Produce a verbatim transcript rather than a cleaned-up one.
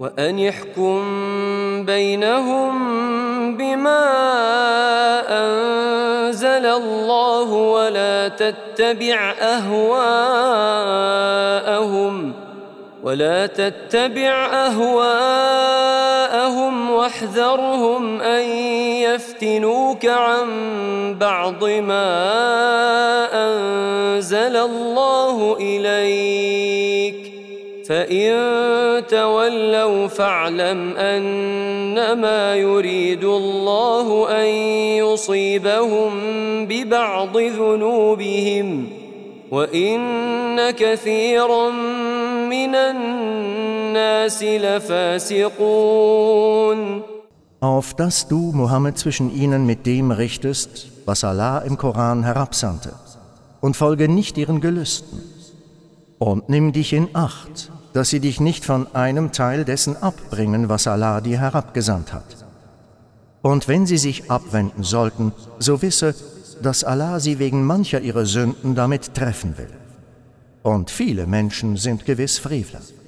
وأن احكم بينهم بما أنزل الله ولا تتبع أهواءهم ولا تتبع أهواءهم واحذرهم أن يفتنوك عن بعض ما أنزل الله إليك فإن تولوا فاعلم أنما يريد الله أن يصيبهم ببعض ذنوبهم وإن كثيرا من الناس لفاسقون. Auf dass du, Mohammed, zwischen ihnen mit dem richtest, was Allah im Koran herabsandte, und folge nicht ihren Gelüsten. Und nimm dich in Acht, dass sie dich nicht von einem Teil dessen abbringen, was Allah dir herabgesandt hat. Und wenn sie sich abwenden sollten, so wisse, dass Allah sie wegen mancher ihrer Sünden damit treffen will. Und viele Menschen sind gewiss Frevler.